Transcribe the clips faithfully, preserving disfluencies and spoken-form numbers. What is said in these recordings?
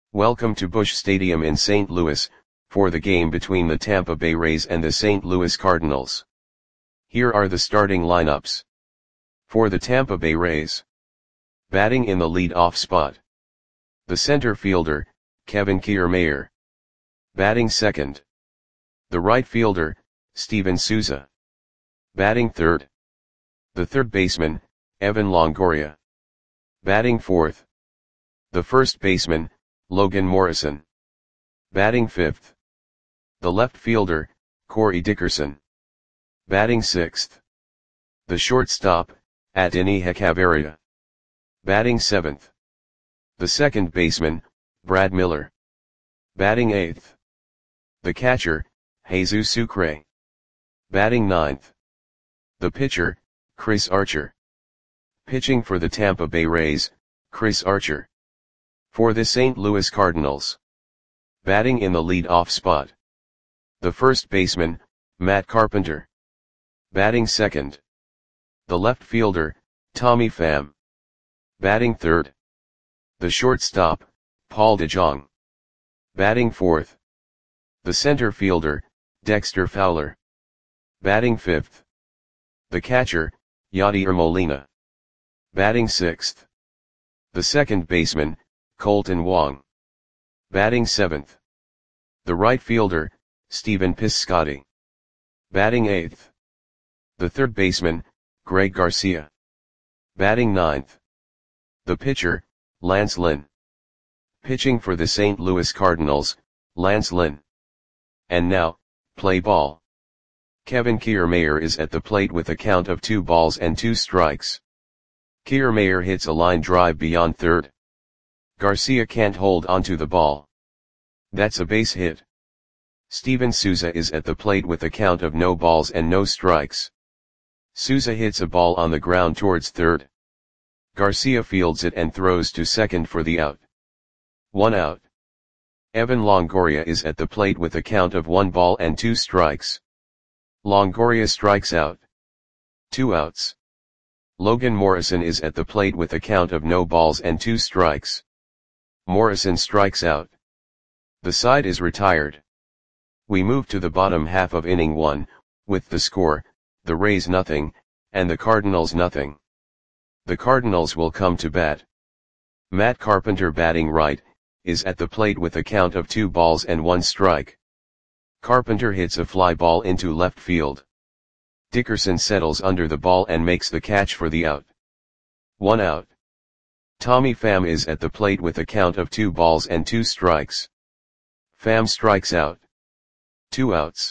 Welcome to Busch Stadium in Saint Louis, for the game between the Tampa Bay Rays and the Saint Louis Cardinals. Here are the starting lineups. For the Tampa Bay Rays. Batting in the lead-off spot. The center fielder, Kevin Kiermaier. Batting second. The right fielder, Steven Souza. Batting third. The third baseman, Evan Longoria. Batting fourth. The first baseman, Logan Morrison. Batting fifth. The left fielder, Corey Dickerson. Batting sixth. The shortstop, Adeiny Hechavarria. Batting seventh. The second baseman, Brad Miller. Batting eighth. The catcher, Jesus Sucre. Batting ninth. The pitcher, Chris Archer. Pitching for the Tampa Bay Rays, Chris Archer. For the Saint Louis Cardinals. Batting in the lead-off spot. The first baseman, Matt Carpenter. Batting second. The left fielder, Tommy Pham. Batting third. The shortstop, Paul DeJong. Batting fourth. The center fielder, Dexter Fowler. Batting fifth. The catcher, Yadier Molina. Batting sixth. The second baseman, Kolten Wong. Batting seventh. The right fielder, Stephen Piscotty. Batting eighth. The third baseman, Greg Garcia. Batting ninth. The pitcher, Lance Lynn. Pitching for the Saint Louis Cardinals, Lance Lynn. And now, play ball. Kevin Kiermaier is at the plate with a count of two balls and two strikes. Kiermaier hits a line drive beyond third. Garcia can't hold onto the ball. That's a base hit. Steven Souza is at the plate with a count of no balls and no strikes. Souza hits a ball on the ground towards third. Garcia fields it and throws to second for the out. One out. Evan Longoria is at the plate with a count of one ball and two strikes. Longoria strikes out. Two outs. Logan Morrison is at the plate with a count of no balls and two strikes. Morrison strikes out. The side is retired. We move to the bottom half of inning one, with the score, the Rays nothing, and the Cardinals nothing. The Cardinals will come to bat. Matt Carpenter, batting right, is at the plate with a count of two balls and one strike. Carpenter hits a fly ball into left field. Dickerson settles under the ball and makes the catch for the out. One out. Tommy Pham is at the plate with a count of two balls and two strikes. Pham strikes out. Two outs.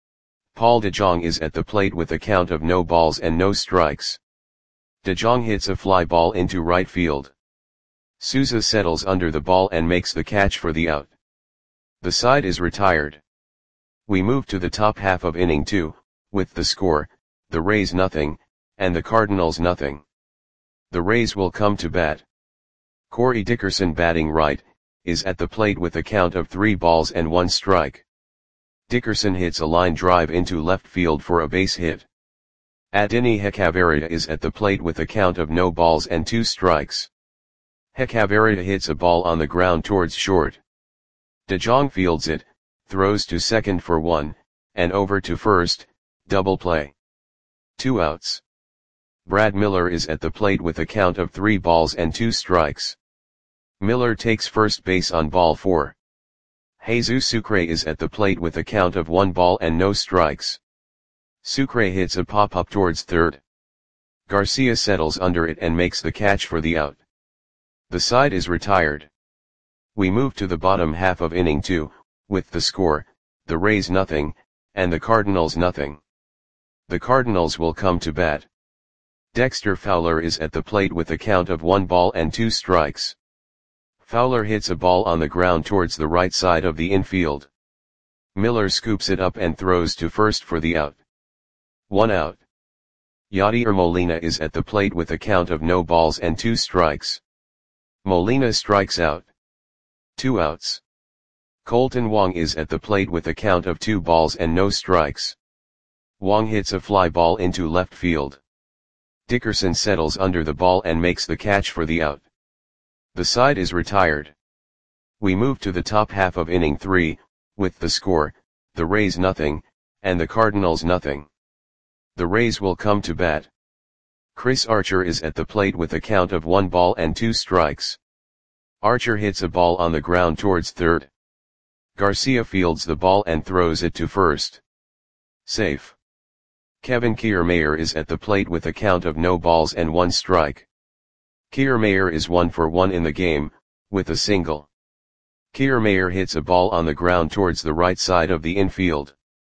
Paul DeJong is at the plate with a count of no balls and no strikes. DeJong hits a fly ball into right field. Souza settles under the ball and makes the catch for the out. The side is retired. We move to the top half of inning two, with the score, the Rays nothing, and the Cardinals nothing. The Rays will come to bat. Corey Dickerson, batting right, is at the plate with a count of three balls and one strike. Dickerson hits a line drive into left field for a base hit. Adeiny Hechavarria is at the plate with a count of no balls and two strikes. Hechavarria hits a ball on the ground towards short. DeJong fields it, throws to second for one, and over to first, double play. Two outs. Brad Miller is at the plate with a count of three balls and two strikes. Miller takes first base on ball four. Jesus Sucre is at the plate with a count of one ball and no strikes. Sucre hits a pop-up towards third. Garcia settles under it and makes the catch for the out. The side is retired. We move to the bottom half of inning two, with the score, the Rays nothing, and the Cardinals nothing. The Cardinals will come to bat. Dexter Fowler is at the plate with a count of one ball and two strikes. Fowler hits a ball on the ground towards the right side of the infield. Miller scoops it up and throws to first for the out. One out. Yadier Molina is at the plate with a count of no balls and two strikes. Molina strikes out. Two outs. Kolten Wong is at the plate with a count of two balls and no strikes. Wong hits a fly ball into left field. Dickerson settles under the ball and makes the catch for the out. The side is retired. We move to the top half of inning three, with the score, the Rays nothing, and the Cardinals nothing. The Rays will come to bat. Chris Archer is at the plate with a count of one ball and two strikes. Archer hits a ball on the ground towards third. Garcia fields the ball and throws it to first. Safe. Kevin Kiermaier is at the plate with a count of no balls and one strike. Kiermaier is one for one in the game, with a single. Kiermaier hits a ball on the ground towards the right side of the infield.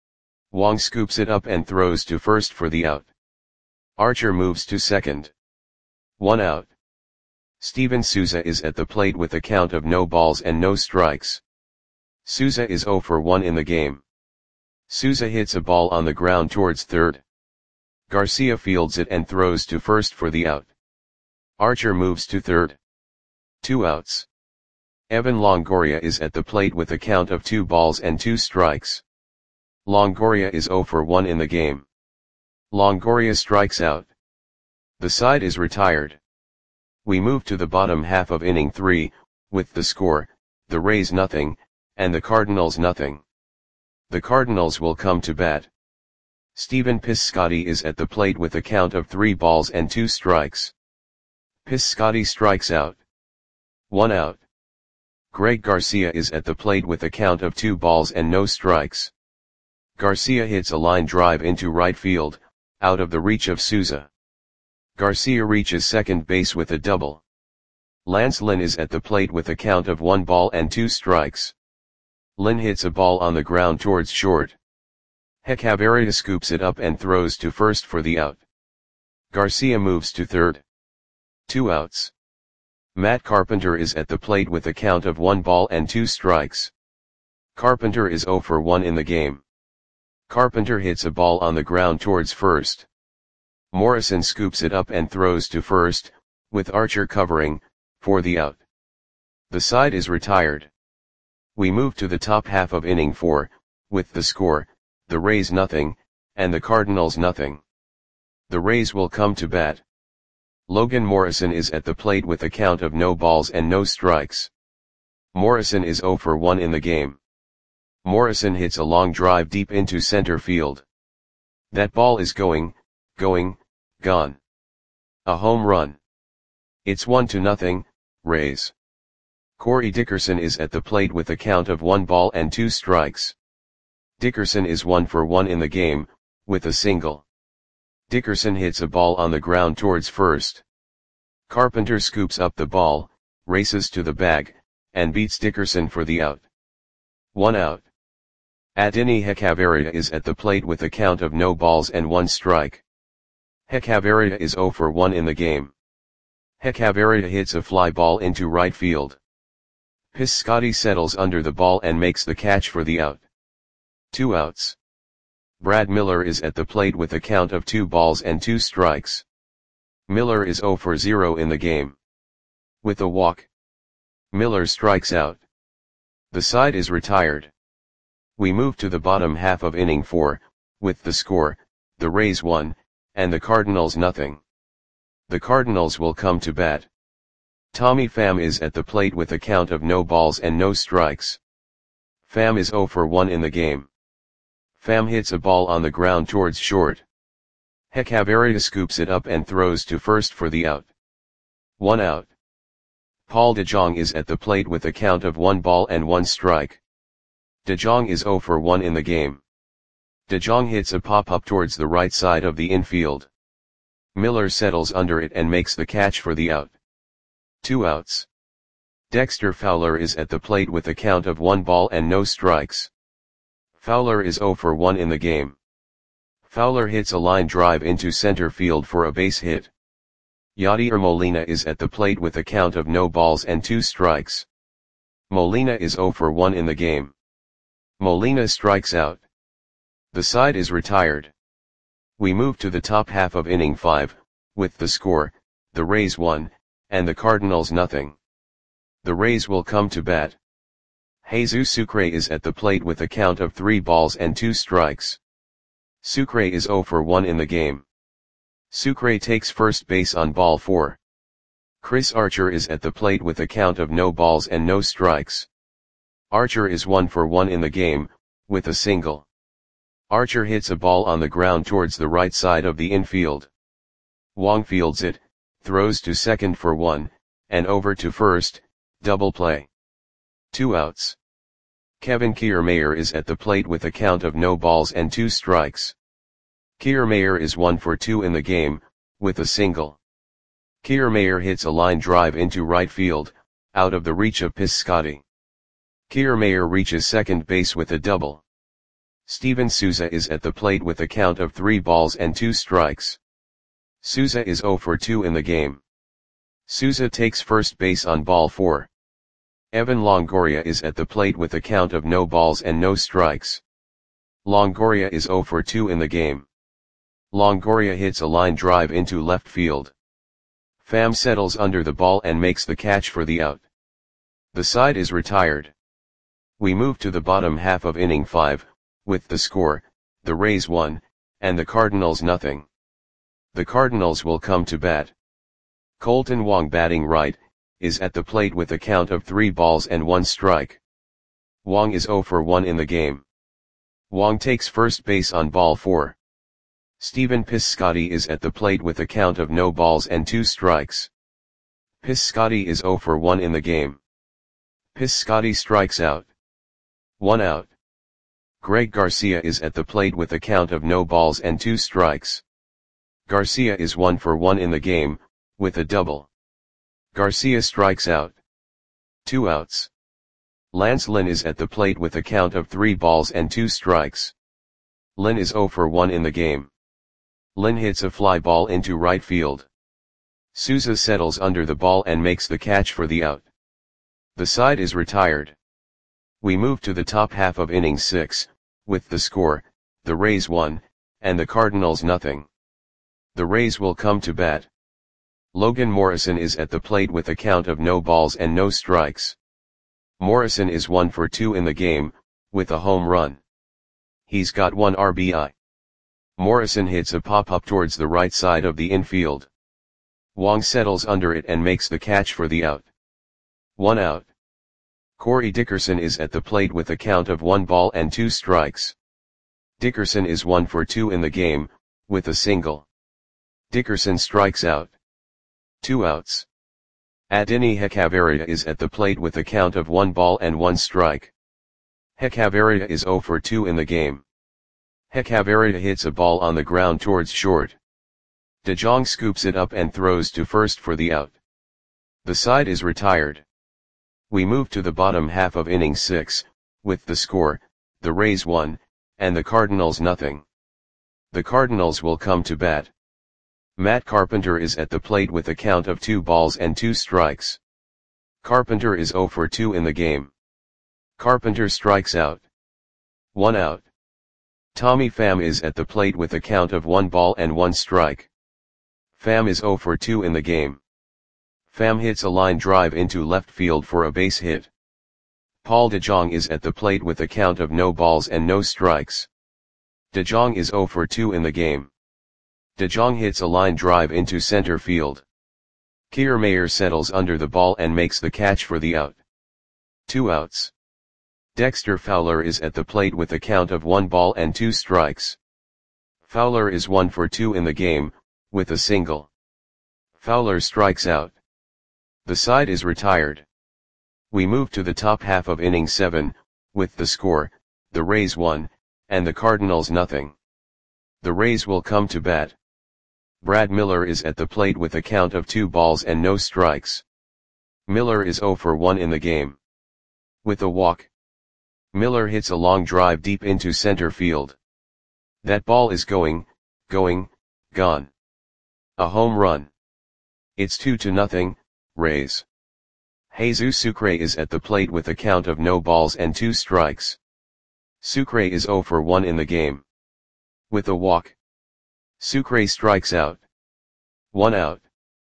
Wong scoops it up and throws to first for the out. Archer moves to second. One out. Steven Souza is at the plate with a count of no balls and no strikes. Souza is zero for one in the game. Souza hits a ball on the ground towards third. Garcia fields it and throws to first for the out. Archer moves to third. Two outs. Evan Longoria is at the plate with a count of two balls and two strikes. Longoria is zero for one in the game. Longoria strikes out. The side is retired. We move to the bottom half of inning three, with the score, the Rays nothing, and the Cardinals nothing. The Cardinals will come to bat. Stephen Piscotty is at the plate with a count of three balls and two strikes. Piscotty strikes out. One out. Greg Garcia is at the plate with a count of two balls and no strikes. Garcia hits a line drive into right field, out of the reach of Souza. Garcia reaches second base with a double. Lance Lynn is at the plate with a count of one ball and two strikes. Lynn hits a ball on the ground towards short. Hechavarria scoops it up and throws to first for the out. Garcia moves to third. Two outs. Matt Carpenter is at the plate with a count of one ball and two strikes. Carpenter is zero for one in the game. Carpenter hits a ball on the ground towards first. Morrison scoops it up and throws to first, with Archer covering, for the out. The side is retired. We move to the top half of inning four, with the score, the Rays nothing, and the Cardinals nothing. The Rays will come to bat. Logan Morrison is at the plate with a count of no balls and no strikes. Morrison is zero for one in the game. Morrison hits a long drive deep into center field. That ball is going, going, gone. A home run. It's one to nothing, Rays. Corey Dickerson is at the plate with a count of one ball and two strikes. Dickerson is one for one in the game, with a single. Dickerson hits a ball on the ground towards first. Carpenter scoops up the ball, races to the bag, and beats Dickerson for the out. One out. Adeiny Hechavarria is at the plate with a count of no balls and one strike. Hechavarria is zero for one in the game. Hechavarria hits a fly ball into right field. Piscotty settles under the ball and makes the catch for the out. Two outs. Brad Miller is at the plate with a count of two balls and two strikes. Miller is zero for zero in the game. With a walk, Miller strikes out. The side is retired. We move to the bottom half of inning four, with the score, the Rays one, and the Cardinals nothing. The Cardinals will come to bat. Tommy Pham is at the plate with a count of no balls and no strikes. Pham is zero for one in the game. Pham hits a ball on the ground towards short. Hechavarria scoops it up and throws to first for the out. One out. Paul DeJong is at the plate with a count of one ball and one strike. DeJong is zero for one in the game. DeJong hits a pop-up towards the right side of the infield. Miller settles under it and makes the catch for the out. Two outs. Dexter Fowler is at the plate with a count of one ball and no strikes. Fowler is zero for one in the game. Fowler hits a line drive into center field for a base hit. Yadier Molina is at the plate with a count of no balls and two strikes. Molina is zero for one in the game. Molina strikes out. The side is retired. We move to the top half of inning five, with the score, the Rays one, and the Cardinals nothing. The Rays will come to bat. Jesus Sucre is at the plate with a count of three balls and two strikes. Sucre is zero for one in the game. Sucre takes first base on ball four. Chris Archer is at the plate with a count of no balls and no strikes. Archer is one for one in the game, with a single. Archer hits a ball on the ground towards the right side of the infield. Wong fields it, throws to second for one, and over to first, double play. Two outs. Kevin Kiermaier is at the plate with a count of no balls and two strikes. Kiermaier is one for two in the game, with a single. Kiermaier hits a line drive into right field, out of the reach of Piscotty. Kiermaier reaches second base with a double. Steven Souza is at the plate with a count of three balls and two strikes. Souza is zero for two in the game. Souza takes first base on ball four. Evan Longoria is at the plate with a count of no balls and no strikes. Longoria is zero for two in the game. Longoria hits a line drive into left field. Pham settles under the ball and makes the catch for the out. The side is retired. We move to the bottom half of inning five, with the score, the Rays one, and the Cardinals nothing. The Cardinals will come to bat. Colton Wong, batting right, is at the plate with a count of three balls and one strike. Wong is zero for one in the game. Wong takes first base on ball four. Stephen Piscotty is at the plate with a count of no balls and two strikes. Piscotty is zero for one in the game. Piscotty strikes out. One out. Greg Garcia is at the plate with a count of no balls and two strikes. Garcia is one for one in the game, with a double. Garcia strikes out. Two outs. Lance Lynn is at the plate with a count of three balls and two strikes. Lynn is zero for one in the game. Lynn hits a fly ball into right field. Souza settles under the ball and makes the catch for the out. The side is retired. We move to the top half of inning six, with the score, the Rays one, and the Cardinals nothing. The Rays will come to bat. Logan Morrison is at the plate with a count of no balls and no strikes. Morrison is one for two in the game, with a home run. He's got one R B I. Morrison hits a pop-up towards the right side of the infield. Wong settles under it and makes the catch for the out. One out. Corey Dickerson is at the plate with a count of one ball and two strikes. Dickerson is one for two in the game, with a single. Dickerson strikes out. Two outs. Adeiny Hechavarria is at the plate with a count of one ball and one strike. Hechavarria is zero for two in the game. Hechavarria hits a ball on the ground towards short. DeJong scoops it up and throws to first for the out. The side is retired. We move to the bottom half of inning six, with the score, the Rays one, and the Cardinals nothing. The Cardinals will come to bat. Matt Carpenter is at the plate with a count of two balls and two strikes. Carpenter is zero for two in the game. Carpenter strikes out. One out. Tommy Pham is at the plate with a count of one ball and one strike. Pham is zero for two in the game. Pham hits a line drive into left field for a base hit. Paul DeJong is at the plate with a count of no balls and no strikes. DeJong is zero for two in the game. DeJong hits a line drive into center field. Kiermaier settles under the ball and makes the catch for the out. Two outs. Dexter Fowler is at the plate with a count of one ball and two strikes. Fowler is one for two in the game, with a single. Fowler strikes out. The side is retired. We move to the top half of inning seven, with the score, the Rays one, and the Cardinals nothing. The Rays will come to bat. Brad Miller is at the plate with a count of two balls and no strikes. Miller is zero for one in the game. With a walk. Miller hits a long drive deep into center field. That ball is going, going, gone. A home run. It's two to nothing, Rays. Jesus Sucre is at the plate with a count of no balls and two strikes. Sucre is zero for one in the game. With a walk. Sucre strikes out. One out.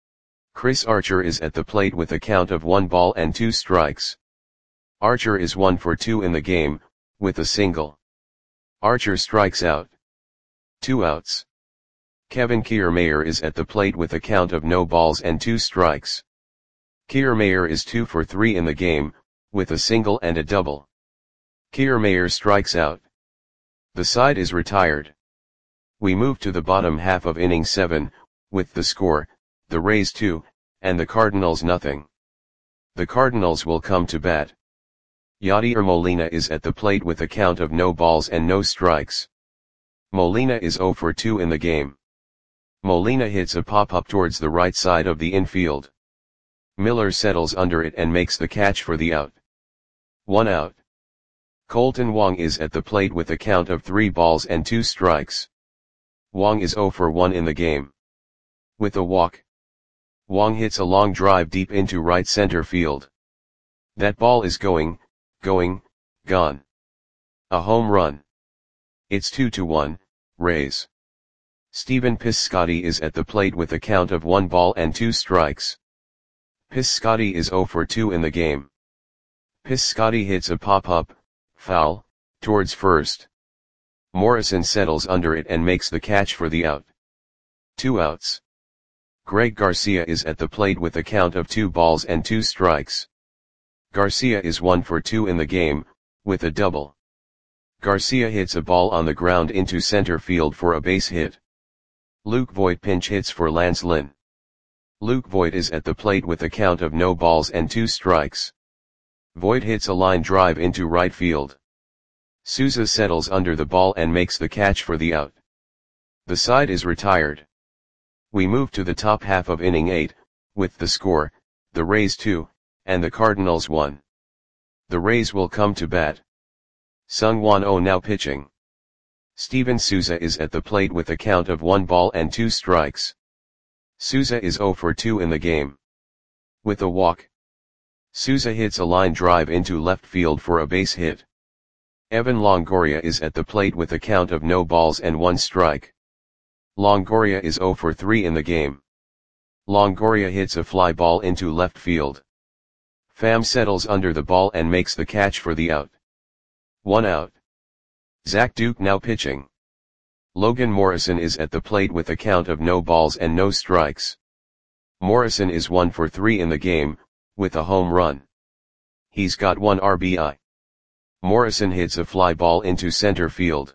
Chris Archer is at the plate with a count of one ball and two strikes. Archer is one for two in the game, with a single. Archer strikes out. Two outs. Kevin Kiermaier is at the plate with a count of no balls and two strikes. Kiermaier is two for three in the game, with a single and a double. Kiermaier strikes out. The side is retired. We move to the bottom half of inning seven, with the score, the Rays two, and the Cardinals nothing. The Cardinals will come to bat. Yadier Molina is at the plate with a count of no balls and no strikes. Molina is zero for two in the game. Molina hits a pop-up towards the right side of the infield. Miller settles under it and makes the catch for the out. One out. Colton Wong is at the plate with a count of three balls and two strikes. Wong is zero for one in the game. With a walk, Wong hits a long drive deep into right center field. That ball is going, going, gone. A home run. It's two to one, Rays. Stephen Piscotty is at the plate with a count of one ball and two strikes. Piscotty is zero for two in the game. Piscotty hits a pop-up, foul, towards first. Morrison settles under it and makes the catch for the out. Two outs. Greg Garcia is at the plate with a count of two balls and two strikes. Garcia is one for two in the game, with a double. Garcia hits a ball on the ground into center field for a base hit. Luke Voit pinch hits for Lance Lynn. Luke Voit is at the plate with a count of no balls and two strikes. Voit hits a line drive into right field. Souza settles under the ball and makes the catch for the out. The side is retired. We move to the top half of inning eight, with the score, the Rays two, and the Cardinals one. The Rays will come to bat. Seung-Hwan Oh now pitching. Steven Souza is at the plate with a count of one ball and two strikes. Souza is zero for two in the game. With a walk, Souza hits a line drive into left field for a base hit. Evan Longoria is at the plate with a count of no balls and one strike. Longoria is zero for three in the game. Longoria hits a fly ball into left field. Pham settles under the ball and makes the catch for the out. One out. Zach Duke now pitching. Logan Morrison is at the plate with a count of no balls and no strikes. Morrison is one for three in the game, with a home run. He's got one R B I. Morrison hits a fly ball into center field.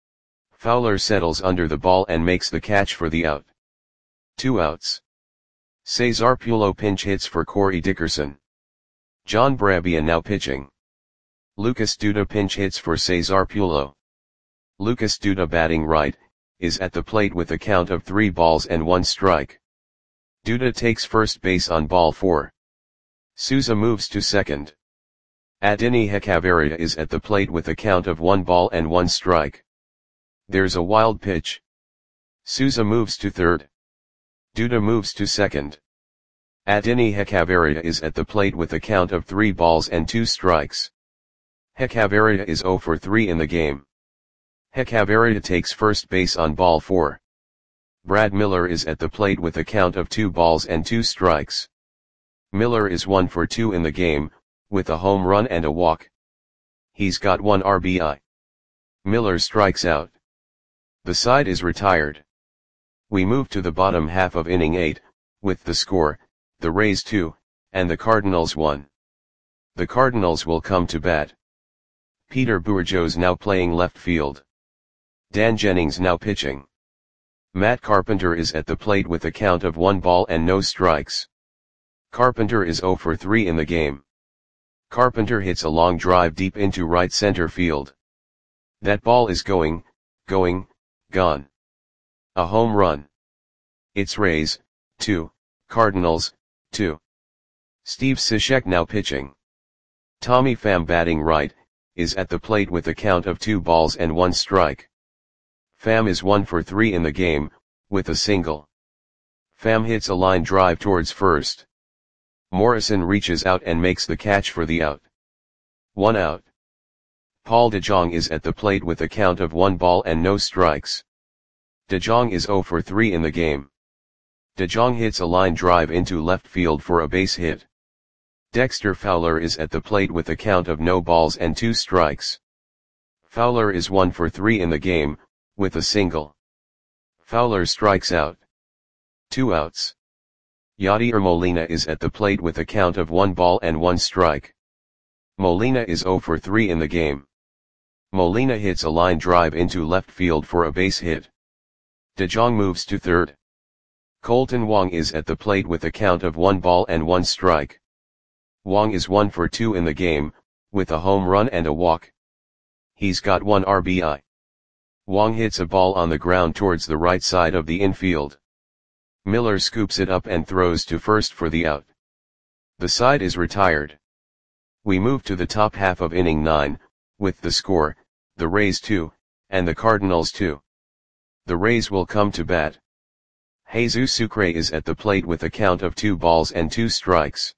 Fowler settles under the ball and makes the catch for the out. Two outs. Cesar Pulo pinch hits for Corey Dickerson. John Brabian now pitching. Lucas Duda pinch hits for Cesar Pulo. Lucas Duda batting right, is at the plate with a count of three balls and one strike. Duda takes first base on ball four. Souza moves to second. Adini Hechavarria is at the plate with a count of one ball and one strike. There's a wild pitch. Souza moves to third. Duda moves to second. Adini Hechavarria is at the plate with a count of three balls and two strikes. Hechavarria is zero for three in the game. Hechavarria takes first base on ball four. Brad Miller is at the plate with a count of two balls and two strikes. Miller is one for two in the game, with a home run and a walk. He's got one R B I. Miller strikes out. The side is retired. We move to the bottom half of inning eight, with the score, the Rays two, and the Cardinals one. The Cardinals will come to bat. Peter Bourgeois now playing left field. Dan Jennings now pitching. Matt Carpenter is at the plate with a count of one ball and no strikes. Carpenter is zero for three in the game. Carpenter hits a long drive deep into right center field. That ball is going, going, gone. A home run. It's Rays, two, Cardinals, two. Steve Cishek now pitching. Tommy Pham batting right, is at the plate with a count of two balls and one strike. Pham is one for three in the game, with a single. Pham hits a line drive towards first. Morrison reaches out and makes the catch for the out. One out. Paul DeJong is at the plate with a count of one ball and no strikes. DeJong is zero for three in the game. DeJong hits a line drive into left field for a base hit. Dexter Fowler is at the plate with a count of no balls and two strikes. Fowler is one for three in the game, with a single. Fowler strikes out. Two outs. Yadier Molina is at the plate with a count of one ball and one strike. Molina is zero for three in the game. Molina hits a line drive into left field for a base hit. DeJong moves to third. Colton Wong is at the plate with a count of one ball and one strike. Wong is one for two in the game, with a home run and a walk. He's got one R B I. Wong hits a ball on the ground towards the right side of the infield. Miller scoops it up and throws to first for the out. The side is retired. We move to the top half of inning nine, with the score, the Rays two, and the Cardinals two. The Rays will come to bat. Jesus Sucre is at the plate with a count of two balls and two strikes.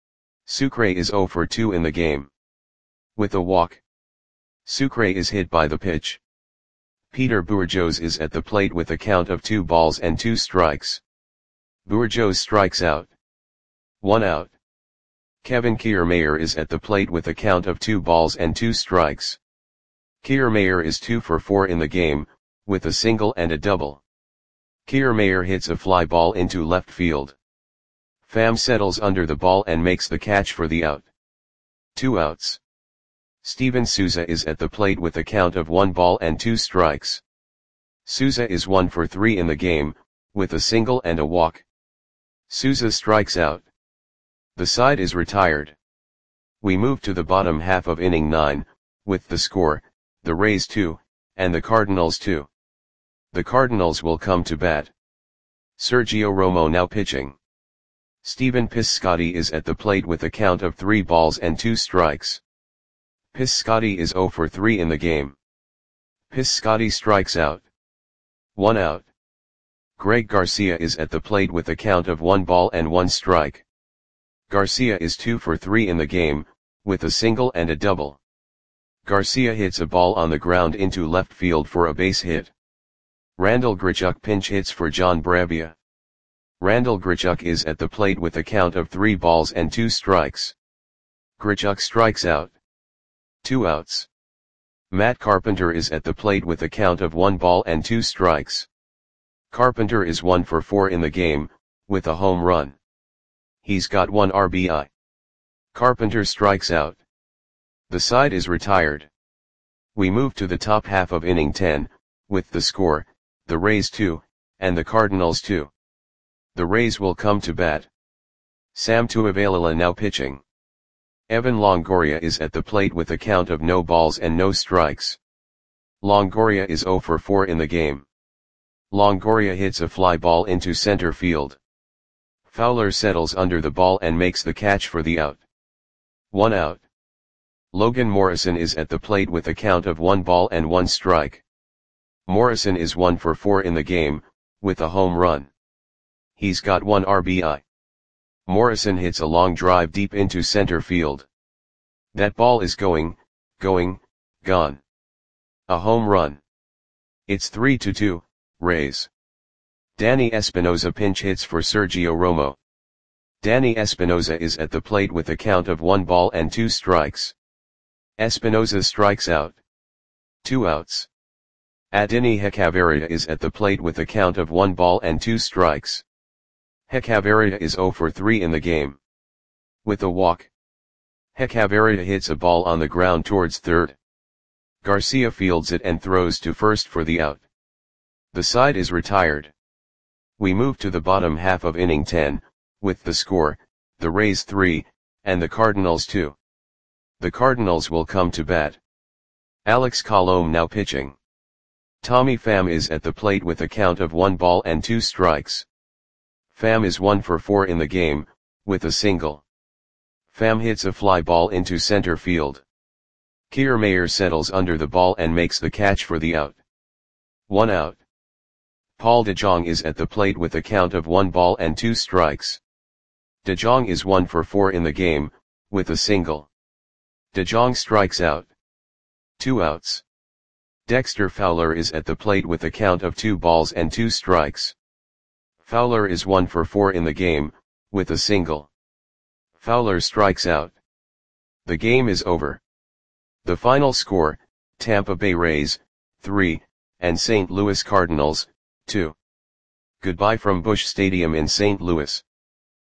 Sucre is zero for two in the game. With a walk. Sucre is hit by the pitch. Peter Bourjos is at the plate with a count of two balls and two strikes. Bourjos strikes out. One out. Kevin Kiermaier is at the plate with a count of two balls and two strikes. Kiermaier is two for four in the game, with a single and a double. Kiermaier hits a fly ball into left field. Pham settles under the ball and makes the catch for the out. Two outs. Steven Souza is at the plate with a count of one ball and two strikes. Souza is one for three in the game, with a single and a walk. Souza strikes out. The side is retired. We move to the bottom half of inning nine, with the score, the Rays two, and the Cardinals two. The Cardinals will come to bat. Sergio Romo now pitching. Stephen Piscotty is at the plate with a count of three balls and two strikes. Piscotty is zero for three in the game. Piscotty strikes out. One out. Greg Garcia is at the plate with a count of one ball and one strike. Garcia is two for three in the game, with a single and a double. Garcia hits a ball on the ground into left field for a base hit. Randall Grichuk pinch hits for John Bravia. Randall Grichuk is at the plate with a count of three balls and two strikes. Grichuk strikes out. Two outs. Matt Carpenter is at the plate with a count of one ball and two strikes. Carpenter is one for four in the game, with a home run. He's got one R B I. Carpenter strikes out. The side is retired. We move to the top half of inning ten, with the score, the Rays two, and the Cardinals two. The Rays will come to bat. Sam Tuivailala now pitching. Evan Longoria is at the plate with a count of no balls and no strikes. Longoria is zero for four in the game. Longoria hits a fly ball into center field. Fowler settles under the ball and makes the catch for the out. One out. Logan Morrison is at the plate with a count of one ball and one strike. Morrison is one for four in the game, with a home run. He's got one R B I. Morrison hits a long drive deep into center field. That ball is going, going, gone. A home run. It's three to two, Rays. Danny Espinosa pinch hits for Sergio Romo. Danny Espinosa is at the plate with a count of one ball and two strikes. Espinosa strikes out. Two outs. Adeiny Hechavarria is at the plate with a count of one ball and two strikes. Hechavarria is zero for three in the game. With a walk. Hechavarria hits a ball on the ground towards third. Garcia fields it and throws to first for the out. The side is retired. We move to the bottom half of inning ten, with the score, the Rays three, and the Cardinals two. The Cardinals will come to bat. Alex Colomé now pitching. Tommy Pham is at the plate with a count of one ball and two strikes. Pham is one for four in the game, with a single. Pham hits a fly ball into center field. Kiermaier settles under the ball and makes the catch for the out. One out. Paul DeJong is at the plate with a count of one ball and two strikes. DeJong is one for four in the game, with a single. DeJong strikes out. Two outs. Dexter Fowler is at the plate with a count of two balls and two strikes. Fowler is one for four in the game, with a single. Fowler strikes out. The game is over. The final score, Tampa Bay Rays, three, and Saint Louis Cardinals, two. Goodbye from Busch Stadium in Saint Louis.